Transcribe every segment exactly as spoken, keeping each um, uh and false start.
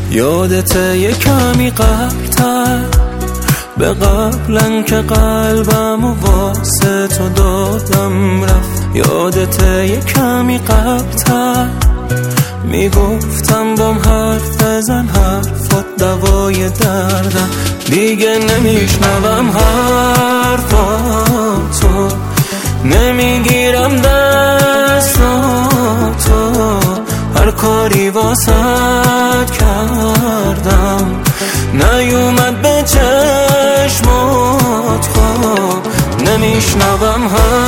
یادت یه کمی قبل‌تر، به قبلن که قلبم و واسه تو دادم رفت. یادت یه کمی قبل‌تر، میگفتم بام حرف بزن، حرفات دوای دردم. دیگه نمیشنوم حرفاتو، نمیگیرم دستاتو، هر کاری واسد کردم نیومد به چشمات خواب. نمیشنوم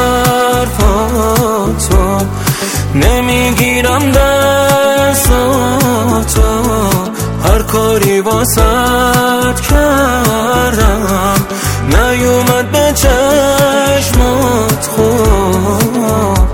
حرفاتو، نمیگیرم دستاتو، هر کاری واسد کردم نیومد به چشمات خواب.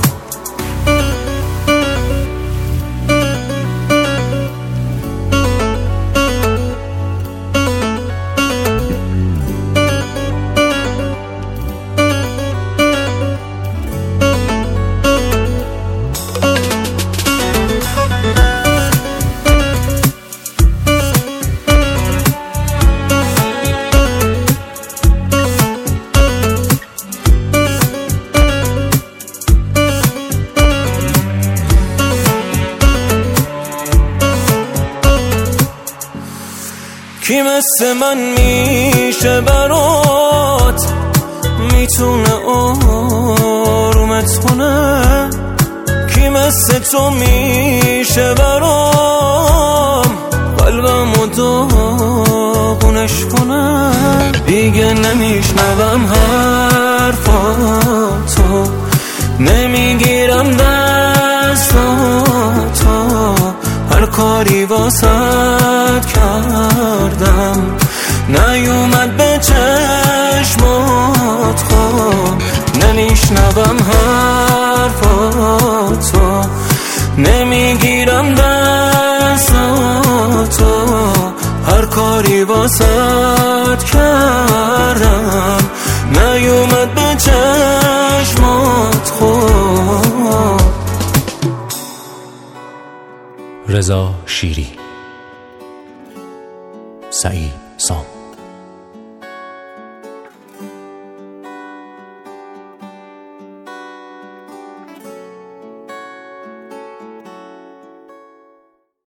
کی مثل من میشه برات، میتونه آرومت کنه؟ کی مثل تو میشه برام، قلبمو داغونش کنه؟ دیگه نمیشنوم حرفاتو، نمیگیرم دستاتو، هر کاری واسد کردم نیومد به چشمات خواب. نمیشنوم حرفاتو، نمیگیرم دستاتو، هر کاری واسد کردم نیومد به چشمات خواب. رضا شیری، سعید سام.